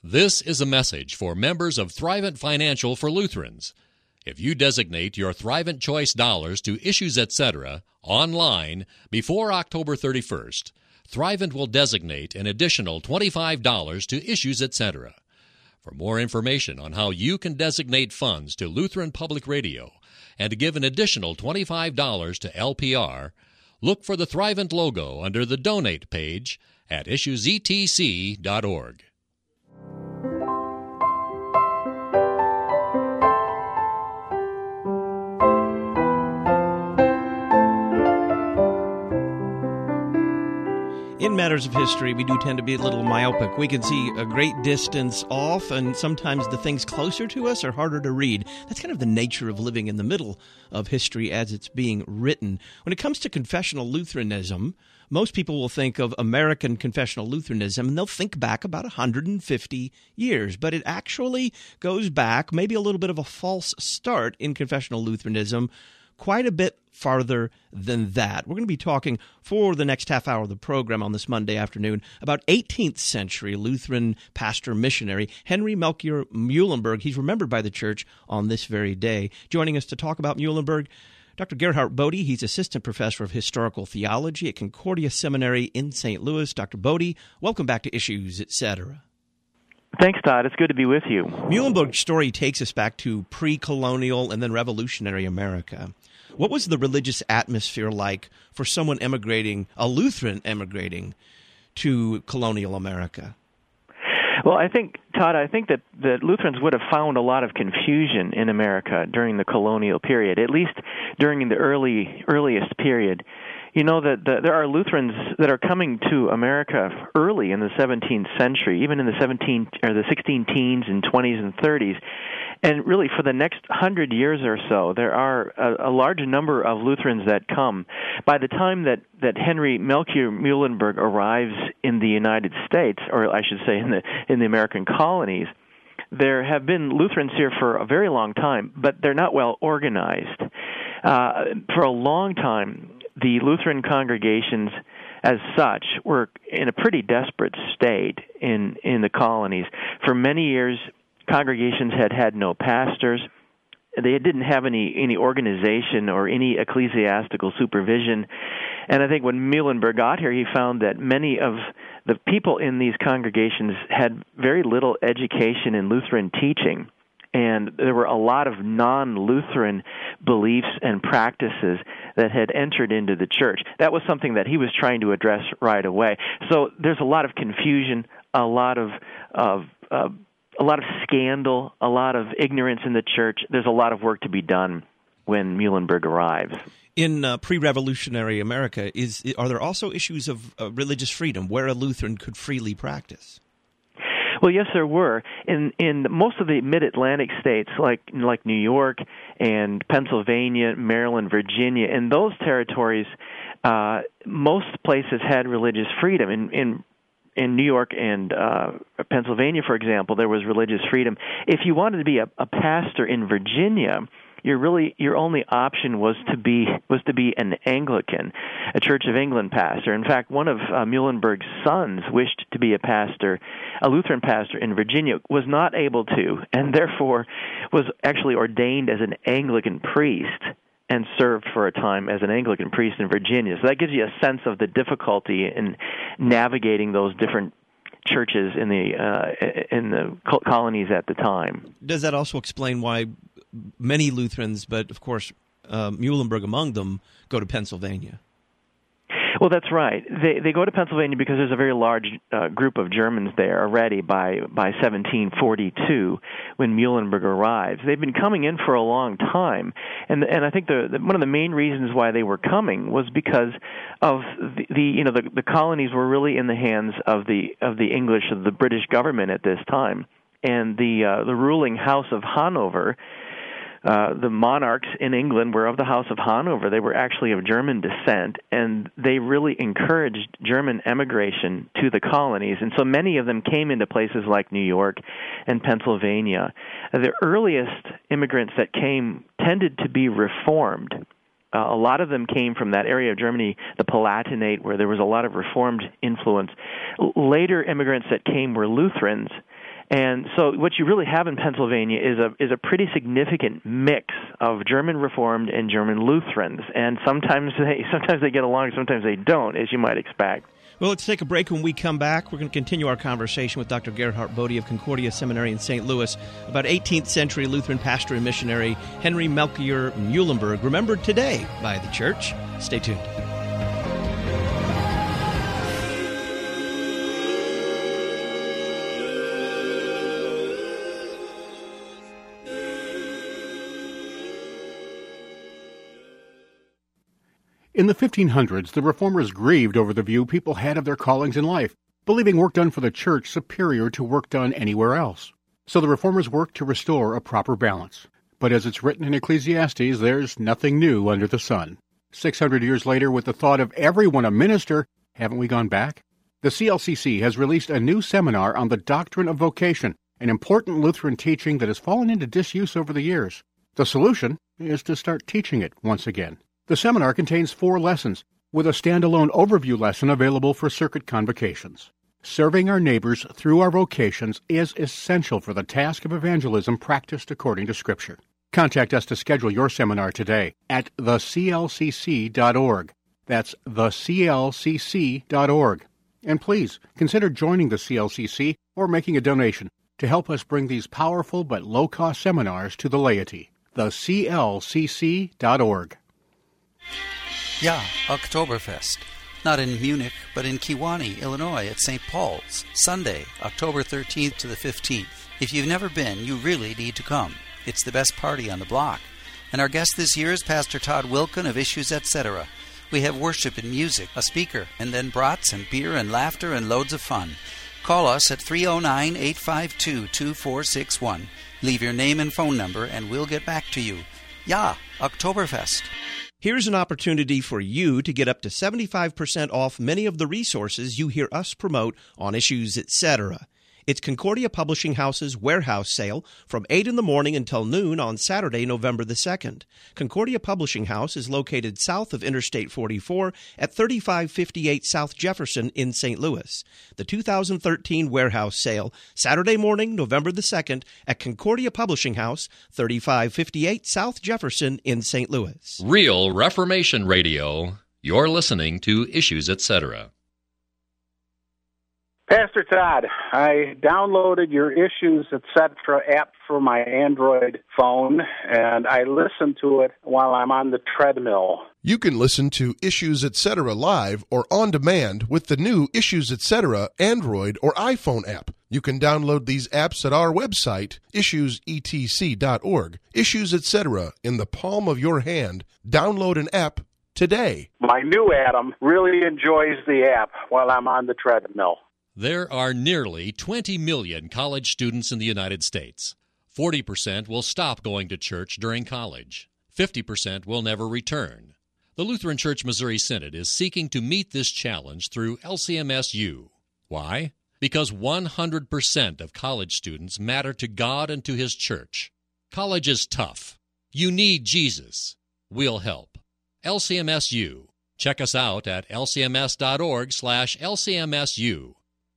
This is a message for members of Thrivent Financial for Lutherans. If you designate your Thrivent Choice dollars to Issues Etc. online before October 31st, Thrivent will designate an additional $25 to Issues Etc. For more information on how you can designate funds to Lutheran Public Radio and to give an additional $25 to LPR, look for the Thrivent logo under the Donate page at issuesetc.org. In matters of history, we do tend to be a little myopic. We can see a great distance off, and sometimes the things closer to us are harder to read. That's kind of the nature of living in the middle of history as it's being written. When it comes to confessional Lutheranism, most people will think of American confessional Lutheranism, and they'll think back about 150 years. But it actually goes back, maybe a little bit of a false start in confessional Lutheranism, quite a bit farther than that. We're going to be talking for the next half hour of the program on this Monday afternoon about 18th century Lutheran pastor missionary Henry Melchior Muhlenberg. He's remembered by the church on this very day. Joining us to talk about Muhlenberg, Dr. Gerhard Bode. He's assistant professor of historical theology at Concordia Seminary in St. Louis. Dr. Bode, welcome back to Issues, Etc. Thanks, Todd. It's good to be with you. Muhlenberg's story takes us back to pre-colonial and then revolutionary America. What was the religious atmosphere like for someone emigrating, a Lutheran emigrating to colonial America? Well, Todd, I think that Lutherans would have found a lot of confusion in America during the colonial period, at least during the earliest period. You know that there are Lutherans that are coming to America early in the 17th century, even in the 16 teens and 20s and 30s. And really, for the next 100 years or so, there are a large number of Lutherans that come. By the time that Henry Melchior Muhlenberg arrives in the United States, or I should say in the American colonies, there have been Lutherans here for a very long time, but they're not well organized. For a long time, the Lutheran congregations as such were in a pretty desperate state in the colonies. For many years, congregations had no pastors. They didn't have any organization or any ecclesiastical supervision. And I think when Muhlenberg got here, he found that many of the people in these congregations had very little education in Lutheran teaching. And there were a lot of non-Lutheran beliefs and practices that had entered into the church. That was something that he was trying to address right away. So there's a lot of confusion, a lot of scandal, a lot of ignorance in the church. There's a lot of work to be done when Muhlenberg arrives. In pre-revolutionary America, are there also issues of religious freedom where a Lutheran could freely practice? Well, yes, there were. In most of the mid-Atlantic states, like New York and Pennsylvania, Maryland, Virginia, in those territories, most places had religious freedom. In New York and Pennsylvania, for example, there was religious freedom. If you wanted to be a pastor in Virginia, your only option was to be an Anglican, a Church of England pastor. In fact, one of Muhlenberg's sons wished to be a Lutheran pastor in Virginia, was not able to, and therefore was actually ordained as an Anglican priest and served for a time as an Anglican priest in Virginia. So that gives you a sense of the difficulty in navigating those different churches in the colonies at the time. Does that also explain why many Lutherans, but of course Muhlenberg among them, go to Pennsylvania? Well, that's right. They go to Pennsylvania because there's a very large group of Germans there already by 1742 when Muhlenberg arrives. They've been coming in for a long time, and I think one of the main reasons why they were coming was because of the colonies were really in the hands of the English, of the British government at this time, and the ruling House of Hanover. The monarchs in England were of the House of Hanover. They were actually of German descent, and they really encouraged German emigration to the colonies. And so many of them came into places like New York and Pennsylvania. The earliest immigrants that came tended to be Reformed. A lot of them came from that area of Germany, the Palatinate, where there was a lot of Reformed influence. Later immigrants that came were Lutherans, And so what you really have in Pennsylvania is a pretty significant mix of German Reformed and German Lutherans. And sometimes they get along, sometimes they don't, as you might expect. Well, let's take a break. When we come back, we're going to continue our conversation with Dr. Gerhard Bode of Concordia Seminary in St. Louis about 18th century Lutheran pastor and missionary Henry Melchior Muhlenberg, remembered today by the church. Stay tuned. In the 1500s, the Reformers grieved over the view people had of their callings in life, believing work done for the church superior to work done anywhere else. So the Reformers worked to restore a proper balance. But as it's written in Ecclesiastes, there's nothing new under the sun. 600 years later, with the thought of everyone a minister, haven't we gone back? The CLCC has released a new seminar on the doctrine of vocation, an important Lutheran teaching that has fallen into disuse over the years. The solution is to start teaching it once again. The seminar contains 4 lessons, with a standalone overview lesson available for circuit convocations. Serving our neighbors through our vocations is essential for the task of evangelism practiced according to Scripture. Contact us to schedule your seminar today at theclcc.org. That's theclcc.org. And please, consider joining the CLCC or making a donation to help us bring these powerful but low-cost seminars to the laity. theclcc.org. Ja, Oktoberfest. Not in Munich, but in Kewanee, Illinois at St. Paul's, Sunday, October 13th to the 15th. If you've never been, you really need to come. It's the best party on the block. And our guest this year is Pastor Todd Wilken of Issues Etc. We have worship and music, a speaker, and then brats and beer and laughter and loads of fun. Call us at 309-852-2461. Leave your name and phone number and we'll get back to you. Ja, Oktoberfest. Here's an opportunity for you to get up to 75% off many of the resources you hear us promote on Issues Etc. It's Concordia Publishing House's warehouse sale from 8 in the morning until noon on Saturday, November the 2nd. Concordia Publishing House is located south of Interstate 44 at 3558 South Jefferson in St. Louis. The 2013 warehouse sale, Saturday morning, November the 2nd at Concordia Publishing House, 3558 South Jefferson in St. Louis. Real Reformation Radio. You're listening to Issues Etc. Pastor Todd, I downloaded your Issues Etc. app for my Android phone, and I listen to it while I'm on the treadmill. You can listen to Issues Etc. live or on demand with the new Issues Etc. Android or iPhone app. You can download these apps at our website, issuesetc.org. Issues Etc. in the palm of your hand. Download an app today. My new Adam really enjoys the app while I'm on the treadmill. There are nearly 20 million college students in the United States. 40% will stop going to church during college. 50% will never return. The Lutheran Church Missouri Synod is seeking to meet this challenge through LCMSU. Why? Because 100% of college students matter to God and to His church. College is tough. You need Jesus. We'll help. LCMSU. Check us out at lcms.org/LCMSU.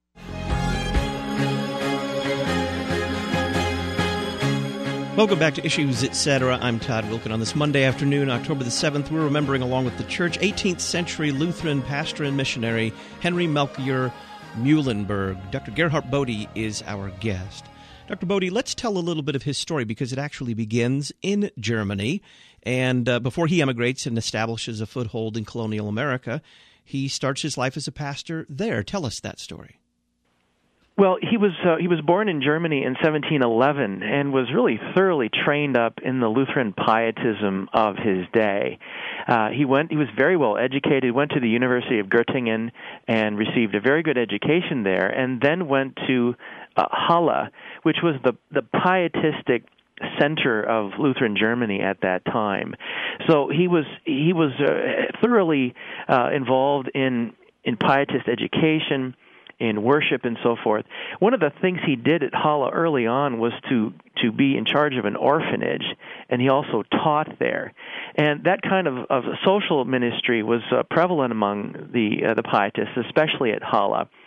Welcome back to Issues Etc. I'm Todd Wilken. On this Monday afternoon, October the 7th, we're remembering along with the church 18th century Lutheran pastor and missionary Henry Melchior Muhlenberg. Dr. Gerhard Bode is our guest. Dr. Bode, let's tell a little bit of his story because it actually begins in Germany. And before he emigrates and establishes a foothold in colonial America, he starts his life as a pastor there. Tell us that story. Well, he was born in Germany in 1711 and was really thoroughly trained up in the Lutheran pietism of his day. He was very well educated, went to the University of Göttingen and received a very good education there, and then went to Halle, which was the pietistic center of Lutheran Germany at that time. So he was thoroughly involved in pietist education, in worship and so forth. One of the things he did at Halle early on was to be in charge of an orphanage, and he also taught there. And that kind of social ministry was prevalent among the pietists, especially at Halle.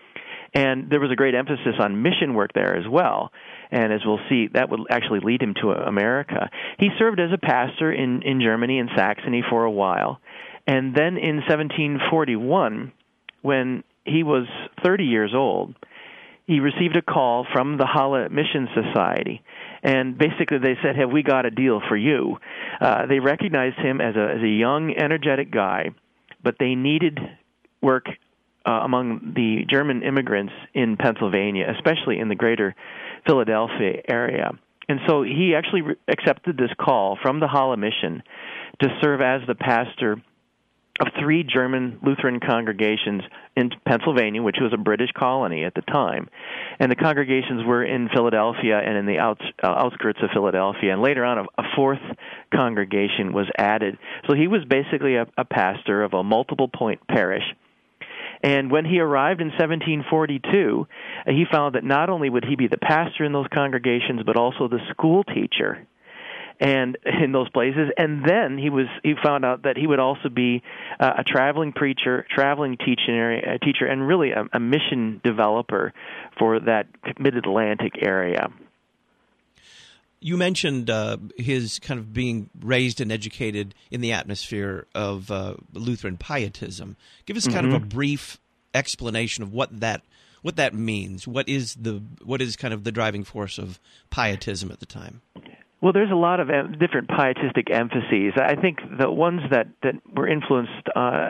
And there was a great emphasis on mission work there as well. And as we'll see, that would actually lead him to America. He served as a pastor in Germany and Saxony for a while. And then in 1741, when he was 30 years old, he received a call from the Halle Mission Society. And basically they said, have we got a deal for you? They recognized him as a young, energetic guy, but they needed work among the German immigrants in Pennsylvania, especially in the greater Philadelphia area. And so he actually accepted this call from the Halle Mission to serve as the pastor of 3 German Lutheran congregations in Pennsylvania, which was a British colony at the time. And the congregations were in Philadelphia and in the outskirts of Philadelphia. And later on, a 4th congregation was added. So he was basically a pastor of a multiple-point parish. And when he arrived in 1742, he found that not only would he be the pastor in those congregations, but also the school teacher and in those places. And then he found out that he would also be a traveling preacher, traveling teacher, and really a mission developer for that Mid-Atlantic area. You mentioned his kind of being raised and educated in the atmosphere of Lutheran pietism. Give us kind of a brief explanation of what that means. What is kind of the driving force of pietism at the time? Well, there's a lot of different pietistic emphases. I think the ones that were influenced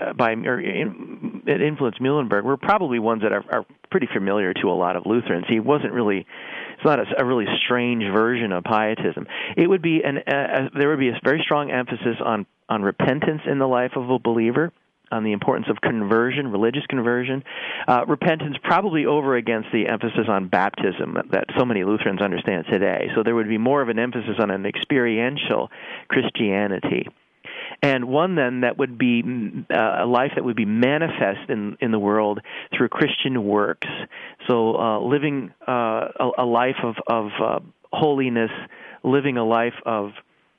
that influenced Muhlenberg were probably ones that are pretty familiar to a lot of Lutherans. It's not a really strange version of pietism. It would be there would be a very strong emphasis on repentance in the life of a believer, on the importance of conversion, religious conversion. Repentance probably over against the emphasis on baptism that so many Lutherans understand today. So there would be more of an emphasis on an experiential Christianity. And one then that would be a life that would be manifest in the world through Christian works. So living a life of holiness, living a life of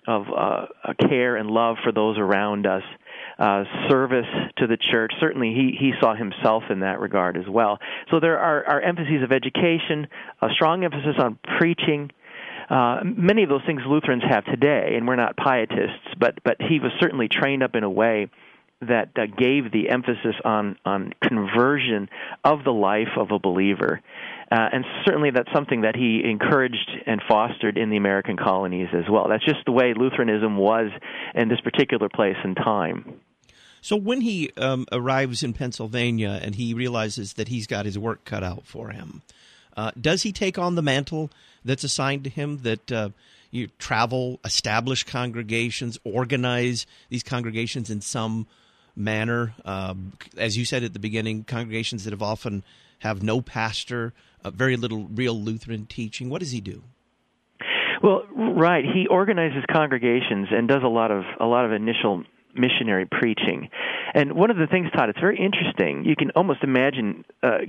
care and love for those around us, service to the church. Certainly he saw himself in that regard as well. So there are emphases of education, a strong emphasis on preaching. Many of those things Lutherans have today, and we're not pietists, but he was certainly trained up in a way that gave the emphasis on conversion of the life of a believer. And certainly that's something that he encouraged and fostered in the American colonies as well. That's just the way Lutheranism was in this particular place and time. So when he arrives in Pennsylvania and he realizes that he's got his work cut out for him, does he take on the mantle that's assigned to him, that you travel, establish congregations, organize these congregations in some manner? As you said at the beginning, congregations that often have no pastor, very little real Lutheran teaching. What does he do? Well, right. He organizes congregations and does a lot of initial missionary preaching. And one of the things, Todd, it's very interesting. You can almost imagine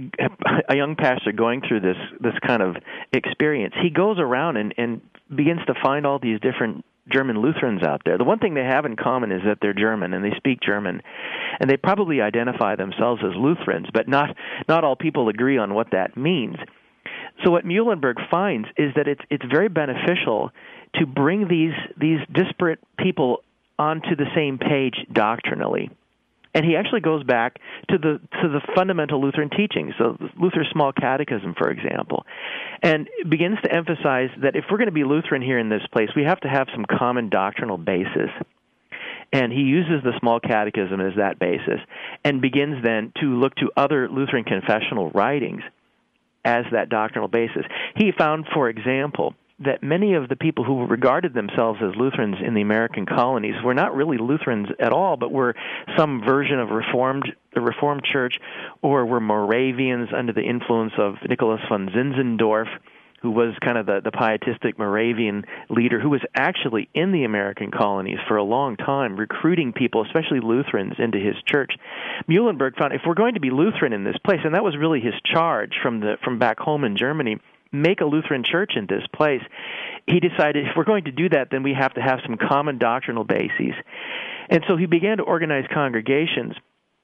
a young pastor going through this kind of experience. He goes around and begins to find all these different German Lutherans out there. The one thing they have in common is that they're German and they speak German, and they probably identify themselves as Lutherans, but not all people agree on what that means. So what Muhlenberg finds is that it's very beneficial to bring these disparate people onto the same page doctrinally. And he actually goes back to the fundamental Lutheran teachings, so Luther's Small Catechism, for example, and begins to emphasize that if we're going to be Lutheran here in this place, we have to have some common doctrinal basis. And he uses the Small Catechism as that basis and begins then to look to other Lutheran confessional writings as that doctrinal basis. He found, for example, that many of the people who regarded themselves as Lutherans in the American colonies were not really Lutherans at all, but were some version of the Reformed Church, or were Moravians under the influence of Nicholas von Zinzendorf, who was kind of the pietistic Moravian leader who was actually in the American colonies for a long time, recruiting people, especially Lutherans, into his church. Muhlenberg found if we're going to be Lutheran in this place, and that was really his charge from back home in Germany, make a Lutheran church in this place. He decided if we're going to do that, then we have to have some common doctrinal bases. And so he began to organize congregations.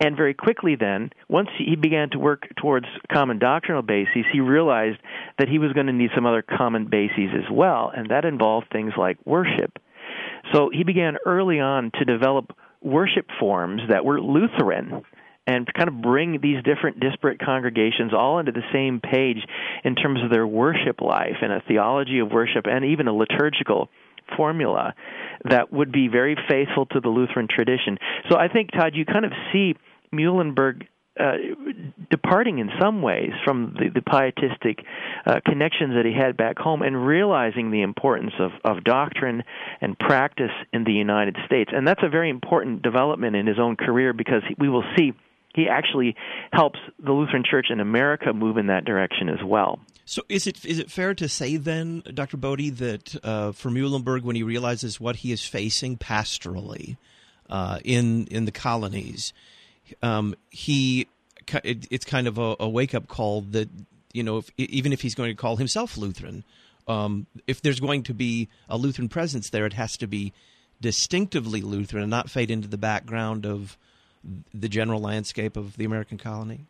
And very quickly then, once he began to work towards common doctrinal bases, he realized that he was going to need some other common bases as well, and that involved things like worship. So he began early on to develop worship forms that were Lutheran and to kind of bring these different disparate congregations all into the same page in terms of their worship life and a theology of worship and even a liturgical formula that would be very faithful to the Lutheran tradition. So I think, Todd, you kind of see Muhlenberg departing in some ways from the pietistic connections that he had back home and realizing the importance of doctrine and practice in the United States. And that's a very important development in his own career, because we will see he actually helps the Lutheran Church in America move in that direction as well. So is it fair to say then, Dr. Bodie, that for Muhlenberg, when he realizes what he is facing pastorally in the colonies, it's kind of a wake-up call that, even if he's going to call himself Lutheran, if there's going to be a Lutheran presence there, it has to be distinctively Lutheran and not fade into the background of the general landscape of the American colony?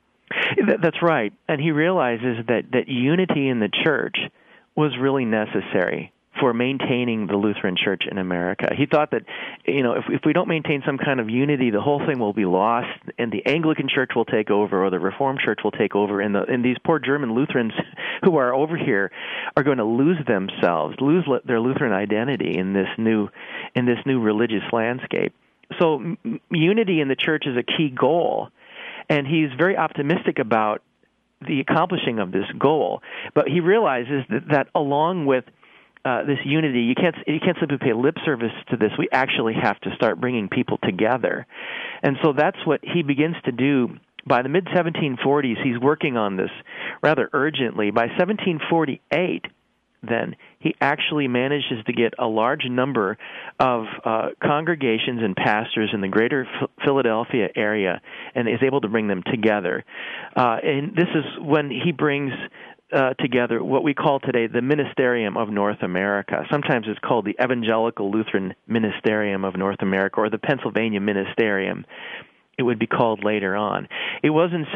That's right. And he realizes that unity in the church was really necessary for maintaining the Lutheran Church in America. He thought that, if we don't maintain some kind of unity, the whole thing will be lost, and the Anglican Church will take over, or the Reformed Church will take over, and these poor German Lutherans who are over here are going to lose themselves, lose their Lutheran identity in this new religious landscape. So unity in the church is a key goal, and he's very optimistic about the accomplishing of this goal. But he realizes that along with this unity, you can't simply pay lip service to this. We actually have to start bringing people together. And so that's what he begins to do. By the mid-1740s, he's working on this rather urgently. By 1748, then, he actually manages to get a large number of congregations and pastors in the greater Philadelphia area and is able to bring them together. And this is when he brings together what we call today the Ministerium of North America. Sometimes it's called the Evangelical Lutheran Ministerium of North America, or the Pennsylvania Ministerium, it would be called later on. It was in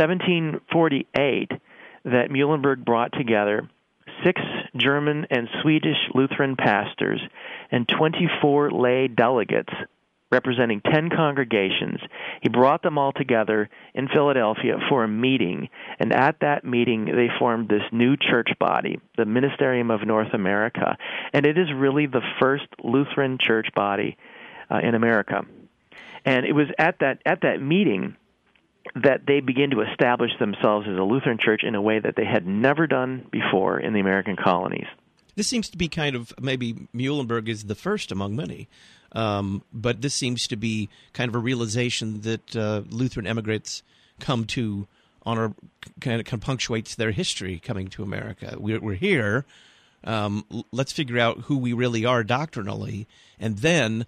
1748 that Muhlenberg brought together 6 German and Swedish Lutheran pastors and 24 lay delegates representing 10 congregations. He brought them all together in Philadelphia for a meeting, and at that meeting they formed this new church body, the Ministerium of North America, and it is really the first Lutheran church body in America. And it was at that meeting that they begin to establish themselves as a Lutheran church in a way that they had never done before in the American colonies. This seems to be kind of, maybe Muhlenberg is the first among many, but this seems to be kind of a realization that Lutheran emigrants come to on a kind of punctuates their history coming to America. We're here. Let's figure out who we really are doctrinally, and then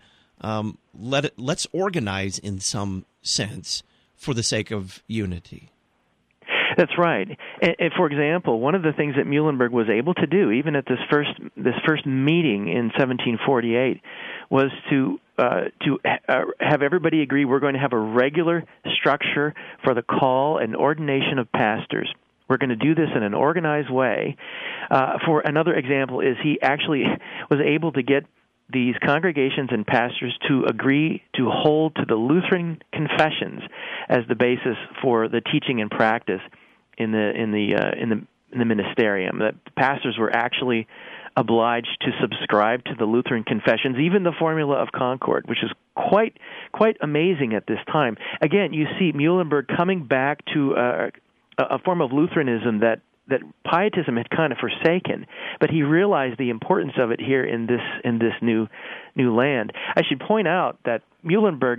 let's organize in some sense for the sake of unity. That's right. And for example, one of the things that Muhlenberg was able to do, even at this first meeting in 1748, was to have everybody agree we're going to have a regular structure for the call and ordination of pastors. We're going to do this in an organized way. For another example is he actually was able to get these congregations and pastors to agree to hold to the Lutheran confessions as the basis for the teaching and practice in the ministerium. That pastors were actually obliged to subscribe to the Lutheran confessions, even the Formula of Concord, which is quite amazing at this time. Again, you see Muhlenberg coming back to a form of Lutheranism that Pietism had kind of forsaken, but he realized the importance of it here in this new land. I should point out that Muhlenberg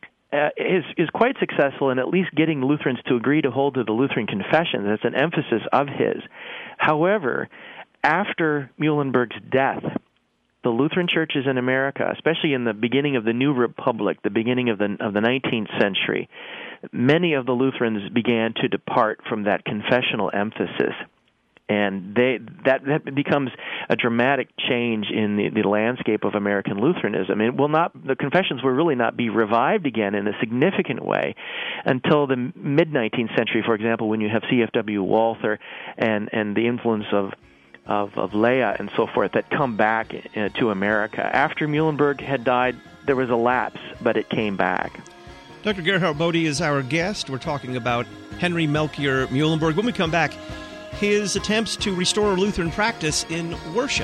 is quite successful in at least getting Lutherans to agree to hold to the Lutheran confession. That's an emphasis of his. However, after Muhlenberg's death, the Lutheran churches in America, especially in the beginning of the New Republic, the beginning of the 19th century, many of the Lutherans began to depart from that confessional emphasis. And that becomes a dramatic change in the landscape of American Lutheranism. The confessions will really not be revived again in a significant way until the mid-19th century, for example, when you have C.F.W. Walther and the influence of Leah and so forth that come back to America. After Muhlenberg had died, there was a lapse, but it came back. Dr. Gerhard Bode is our guest. We're talking about Henry Melchior Muhlenberg. When we come back, his attempts to restore Lutheran practice in worship.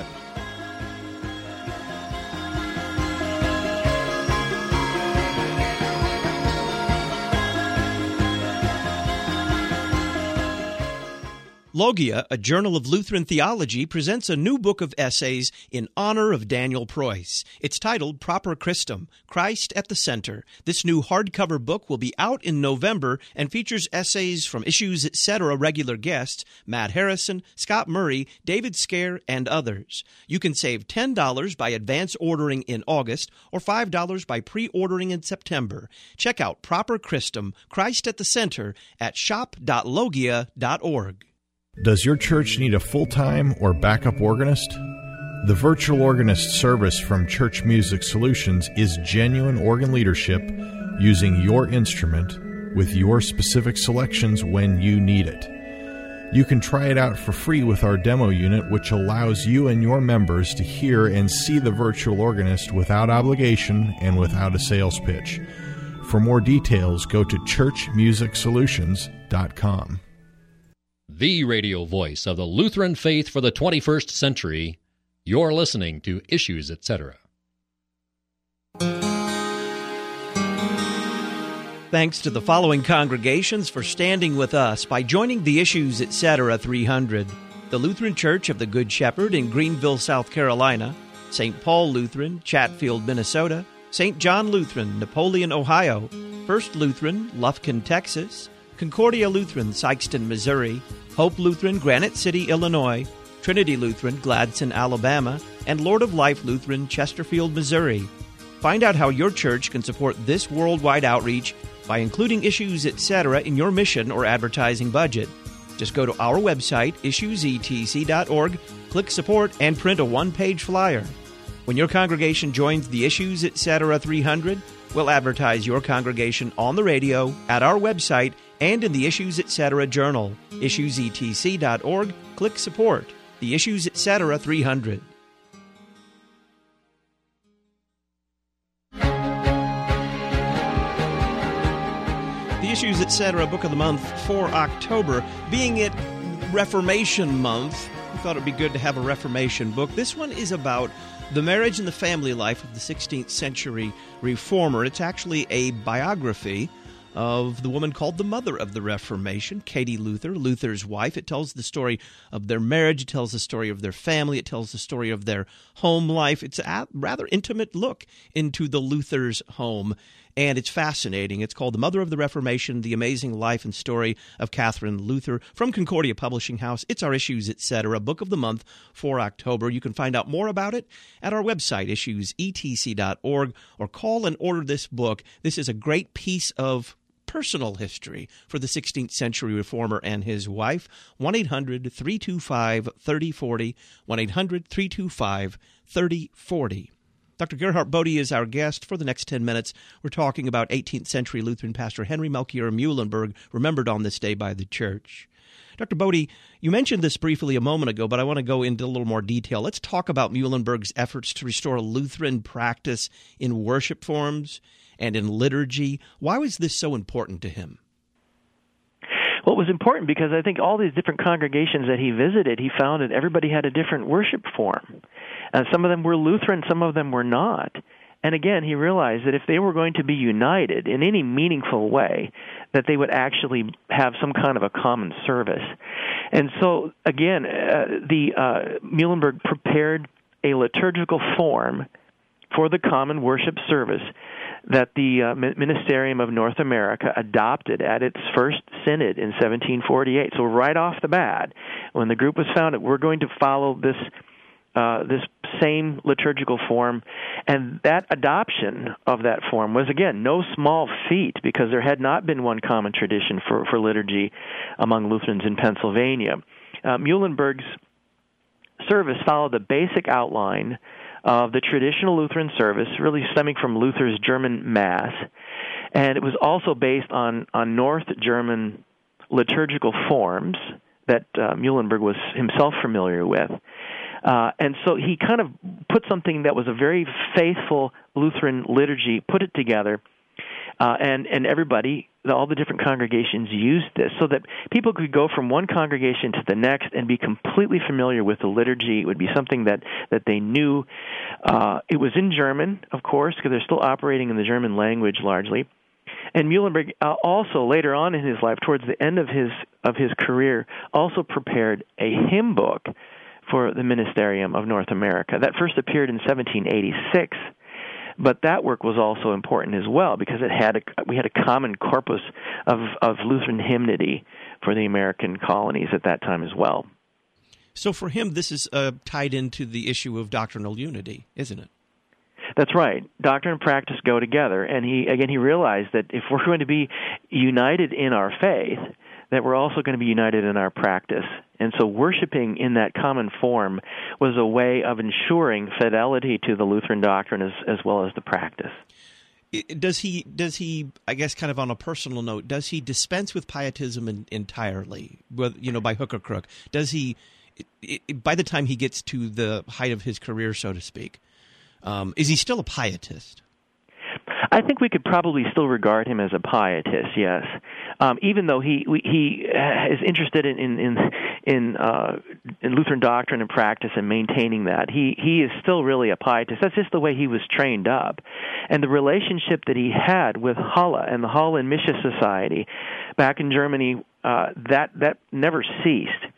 Logia, a journal of Lutheran theology, presents a new book of essays in honor of Daniel Preuss. It's titled Proper Christum, Christ at the Center. This new hardcover book will be out in November and features essays from Issues Etc. regular guests, Matt Harrison, Scott Murray, David Scare, and others. You can save $10 by advance ordering in August or $5 by pre-ordering in September. Check out Proper Christum, Christ at the Center at shop.logia.org. Does your church need a full-time or backup organist? The Virtual Organist service from Church Music Solutions is genuine organ leadership using your instrument with your specific selections when you need it. You can try it out for free with our demo unit, which allows you and your members to hear and see the virtual organist without obligation and without a sales pitch. For more details, go to churchmusicsolutions.com. The radio voice of the Lutheran faith for the 21st century. You're listening to Issues, Etc. Thanks to the following congregations for standing with us by joining the Issues, Etc. 300. The Lutheran Church of the Good Shepherd in Greenville, South Carolina, St. Paul Lutheran, Chatfield, Minnesota, St. John Lutheran, Napoleon, Ohio, First Lutheran, Lufkin, Texas, Concordia Lutheran, Sikeston, Missouri, Hope Lutheran, Granite City, Illinois, Trinity Lutheran, Gladson, Alabama, and Lord of Life Lutheran, Chesterfield, Missouri. Find out how your church can support this worldwide outreach by including Issues, Etc. in your mission or advertising budget. Just go to our website, issuesetc.org, click Support, and print a one-page flyer. When your congregation joins the Issues, Etc. 300, we'll advertise your congregation on the radio, at our website, and in the Issues, Etc. journal, issuesetc.org, click Support, the Issues, Etc. 300. The Issues, Etc. Book of the Month for October. Being it Reformation Month, we thought it would be good to have a Reformation book. This one is about the marriage and the family life of the 16th century reformer. It's actually a biography of the woman called the mother of the Reformation, Katie Luther, Luther's wife. It tells the story of their marriage. It tells the story of their family. It tells the story of their home life. It's a rather intimate look into the Luther's home, and it's fascinating. It's called The Mother of the Reformation, The Amazing Life and Story of Catherine Luther from Concordia Publishing House. It's our Issues, Etc. Book of the Month for October. You can find out more about it at our website, issuesetc.org, or call and order this book. This is a great piece of personal history for the 16th century reformer and his wife. 1-800-325-3040, 1-800-325-3040. Dr. Gerhard Bode is our guest for the next 10 minutes. We're talking about 18th century Lutheran pastor Henry Melchior Muhlenberg, remembered on this day by the Church. Dr. Bode, you mentioned this briefly a moment ago, but I want to go into a little more detail. Let's talk about Muhlenberg's efforts to restore Lutheran practice in worship forms and in liturgy. Why was this so important to him? Well, it was important because I think all these different congregations that he visited, he found that everybody had a different worship form. Some of them were Lutheran, some of them were not. And again, he realized that if they were going to be united in any meaningful way, that they would actually have some kind of a common service. And so, again, Muhlenberg prepared a liturgical form for the common worship service that the Ministerium of North America adopted at its first synod in 1748. So right off the bat, when the group was founded, we're going to follow this same liturgical form, and that adoption of that form was, again, no small feat because there had not been one common tradition for liturgy among Lutherans in Pennsylvania. Muhlenberg's service followed the basic outline of the traditional Lutheran service, really stemming from Luther's German Mass, and it was also based on North German liturgical forms that Muhlenberg was himself familiar with. And so he kind of put something that was a very faithful Lutheran liturgy, put it together, and everybody, all the different congregations used this so that people could go from one congregation to the next and be completely familiar with the liturgy. It would be something that they knew. It was in German, of course, because they're still operating in the German language largely. And Muhlenberg also, later on in his life, towards the end of his career, also prepared a hymn book for the Ministerium of North America. That first appeared in 1786, but that work was also important as well because we had a common corpus of Lutheran hymnody for the American colonies at that time as well. So for him, this is tied into the issue of doctrinal unity, isn't it? That's right. Doctrine and practice go together, and he realized that if we're going to be united in our faith, that we're also going to be united in our practice. And so worshiping in that common form was a way of ensuring fidelity to the Lutheran doctrine as well as the practice. Does he, I guess kind of on a personal note, does he dispense with pietism entirely, by hook or crook? Does he, by the time he gets to the height of his career, so to speak, is he still a pietist? I think we could probably still regard him as a pietist, yes. Even though he is interested in Lutheran doctrine and practice and maintaining that, he is still really a pietist. That's just the way he was trained up. And the relationship that he had with Halle and the Halle and Mischa Society back in Germany, that never ceased.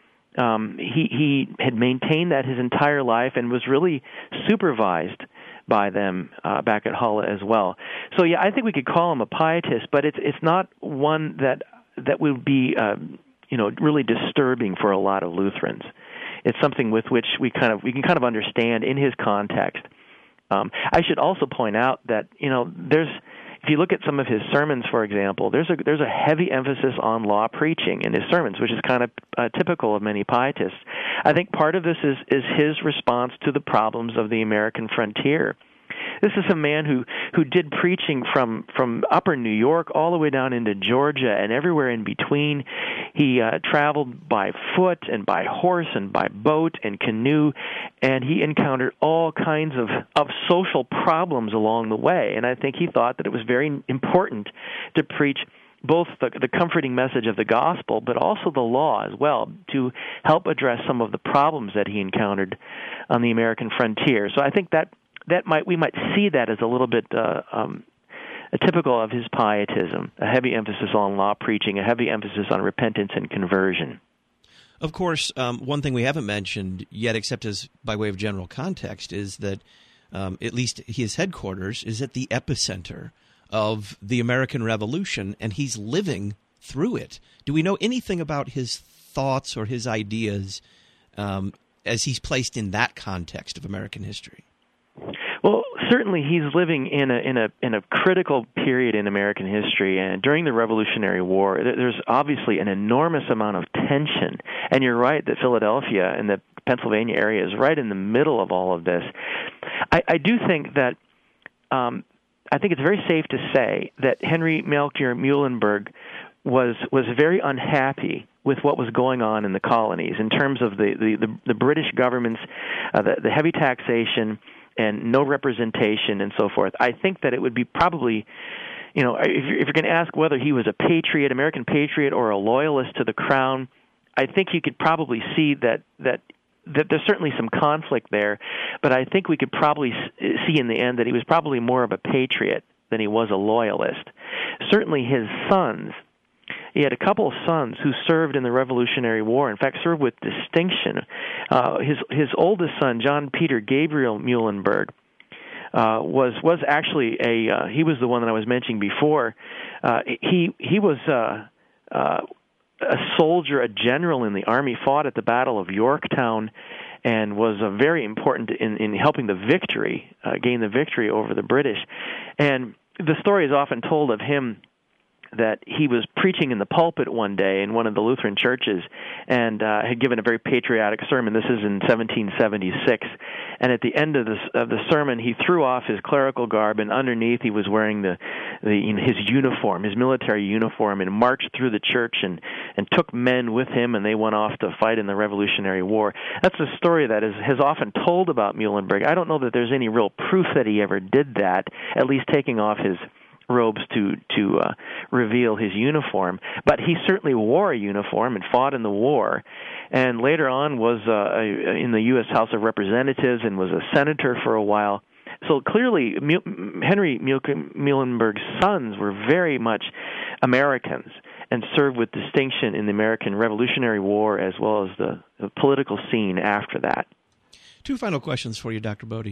He had maintained that his entire life and was really supervised by them back at Halle as well. So yeah, I think we could call him a pietist, but it's not one that would be really disturbing for a lot of Lutherans. It's something with which we can kind of understand in his context. I should also point out that if you look at some of his sermons, for example, there's a heavy emphasis on law preaching in his sermons, which is kind of typical of many pietists. I think part of this is his response to the problems of the American frontier. This is a man who did preaching from upper New York all the way down into Georgia and everywhere in between. He traveled by foot and by horse and by boat and canoe, and he encountered all kinds of social problems along the way. And I think he thought that it was very important to preach both the comforting message of the gospel, but also the law as well, to help address some of the problems that he encountered on the American frontier. So I think that we might see that as a little bit typical of his pietism, a heavy emphasis on law preaching, a heavy emphasis on repentance and conversion. Of course, one thing we haven't mentioned yet, except as by way of general context, is that at least his headquarters is at the epicenter of the American Revolution, and he's living through it. Do we know anything about his thoughts or his ideas as he's placed in that context of American history? Well, certainly he's living in a critical period in American history, and during the Revolutionary War, there's obviously an enormous amount of tension. And you're right that Philadelphia and the Pennsylvania area is right in the middle of all of this. I do think that I think it's very safe to say that Henry Melchior Muhlenberg was very unhappy with what was going on in the colonies in terms of the British government's the heavy taxation and no representation and so forth. I think that it would be probably, if you're going to ask whether he was a patriot, American patriot, or a loyalist to the crown, I think you could probably see that there's certainly some conflict there, but I think we could probably see in the end that he was probably more of a patriot than he was a loyalist. Certainly his sons, he had a couple of sons who served in the Revolutionary War, in fact, served with distinction. His oldest son, John Peter Gabriel Muhlenberg, was actually he was the one that I was mentioning before. He was a soldier, a general in the army, fought at the Battle of Yorktown, and was very important in helping the victory, gain the victory over the British. And the story is often told of him that he was preaching in the pulpit one day in one of the Lutheran churches and had given a very patriotic sermon. This is in 1776. And at the end of the sermon, he threw off his clerical garb, and underneath he was wearing his uniform, his military uniform, and marched through the church and took men with him, and they went off to fight in the Revolutionary War. That's a story that has often told about Muhlenberg. I don't know that there's any real proof that he ever did that, at least taking off his robes to reveal his uniform, but he certainly wore a uniform and fought in the war, and later on was in the U.S. House of Representatives and was a senator for a while. So clearly, Henry Muhlenberg's sons were very much Americans and served with distinction in the American Revolutionary War as well as the political scene after that. Two final questions for you, Dr. Bodie.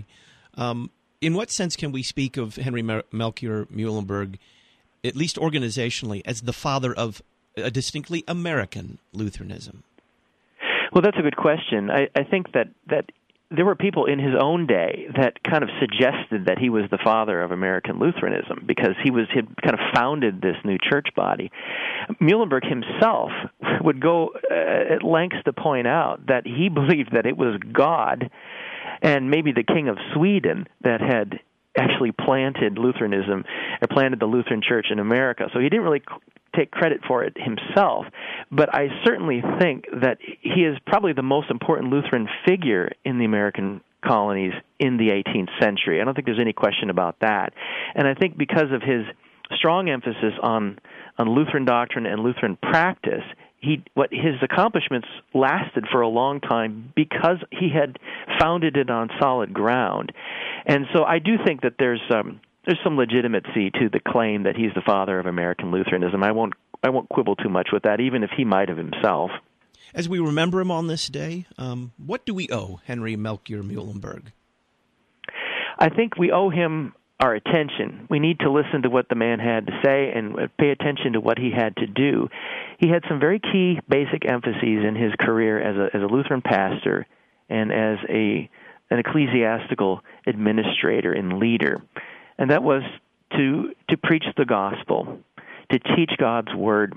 In what sense can we speak of Henry Melchior Muhlenberg, at least organizationally, as the father of a distinctly American Lutheranism? Well, that's a good question. I think that there were people in his own day that kind of suggested that he was the father of American Lutheranism because he had kind of founded this new church body. Muhlenberg himself would go at lengths to point out that he believed that it was God and maybe the King of Sweden that had actually planted Lutheranism, or planted the Lutheran Church in America. So he didn't really take credit for it himself, but I certainly think that he is probably the most important Lutheran figure in the American colonies in the 18th century. I don't think there's any question about that. And I think because of his strong emphasis on Lutheran doctrine and Lutheran practice, his accomplishments lasted for a long time because he had founded it on solid ground. And so I do think that there's some legitimacy to the claim that he's the father of American Lutheranism. I won't quibble too much with that, even if he might have himself. As we remember him on this day, what do we owe Henry Melchior Muhlenberg? I think we owe him our attention. We need to listen to what the man had to say and pay attention to what he had to do. He had some very key basic emphases in his career as a Lutheran pastor and as an ecclesiastical administrator and leader. And that was to preach the gospel, to teach God's word,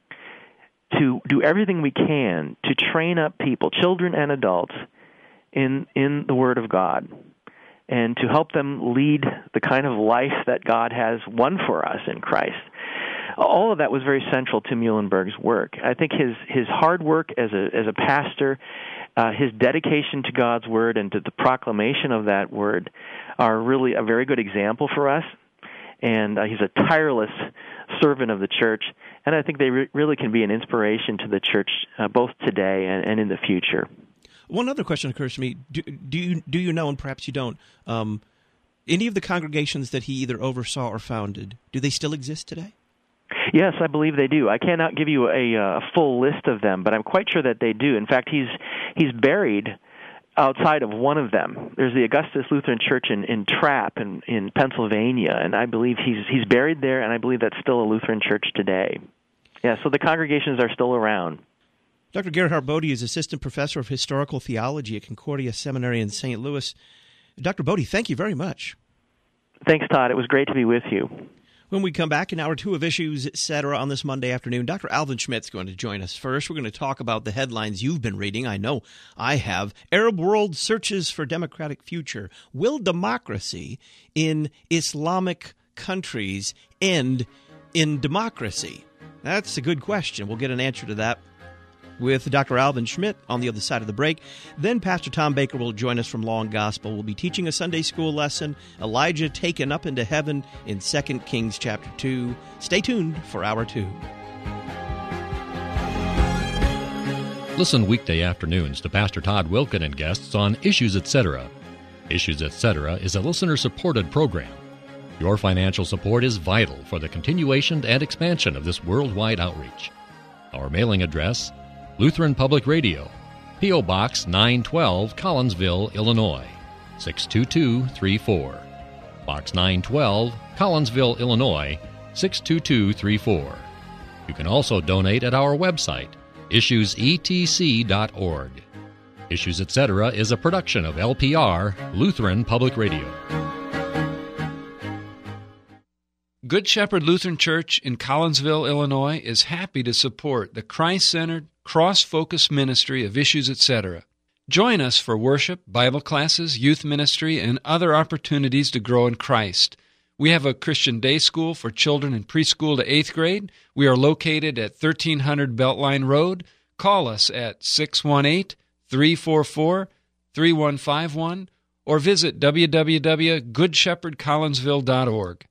to do everything we can to train up people, children and adults, in the word of God, and to help them lead the kind of life that God has won for us in Christ. All of that was very central to Muhlenberg's work. I think his hard work as a pastor, his dedication to God's word and to the proclamation of that word are really a very good example for us. And he's a tireless servant of the church, and I think they really can be an inspiration to the church both today and in the future. One other question occurs to me. Do you know, and perhaps you don't, any of the congregations that he either oversaw or founded, do they still exist today? Yes, I believe they do. I cannot give you a full list of them, but I'm quite sure that they do. In fact, he's buried outside of one of them. There's the Augustus Lutheran Church in Trapp in Pennsylvania, and I believe he's buried there, and I believe that's still a Lutheran church today. Yeah, so the congregations are still around. Dr. Gerhard Bodie is Assistant Professor of Historical Theology at Concordia Seminary in St. Louis. Dr. Bodie, thank you very much. Thanks, Todd. It was great to be with you. When we come back in hour 2 of Issues, Etc. on this Monday afternoon, Dr. Alvin Schmidt's going to join us first. We're going to talk about the headlines you've been reading. I know I have. Arab world searches for democratic future. Will democracy in Islamic countries end in democracy? That's a good question. We'll get an answer to that with Dr. Alvin Schmidt on the other side of the break. Then Pastor Tom Baker will join us from Law and Gospel. We'll be teaching a Sunday school lesson, Elijah taken up into heaven in 2 Kings chapter 2. Stay tuned for hour 2. Listen weekday afternoons to Pastor Todd Wilken and guests on Issues Etc. Issues Etc. is a listener-supported program. Your financial support is vital for the continuation and expansion of this worldwide outreach. Our mailing address, Lutheran Public Radio, P.O. Box 912, Collinsville, Illinois, 62234. Box 912, Collinsville, Illinois, 62234. You can also donate at our website, issuesetc.org. Issues Etc. is a production of LPR, Lutheran Public Radio. Good Shepherd Lutheran Church in Collinsville, Illinois is happy to support the Christ-centered, cross-focused ministry of Issues, etc. Join us for worship, Bible classes, youth ministry, and other opportunities to grow in Christ. We have a Christian day school for children in preschool to 8th grade. We are located at 1300 Beltline Road. Call us at 618-344-3151 or visit www.goodshepherdcollinsville.org.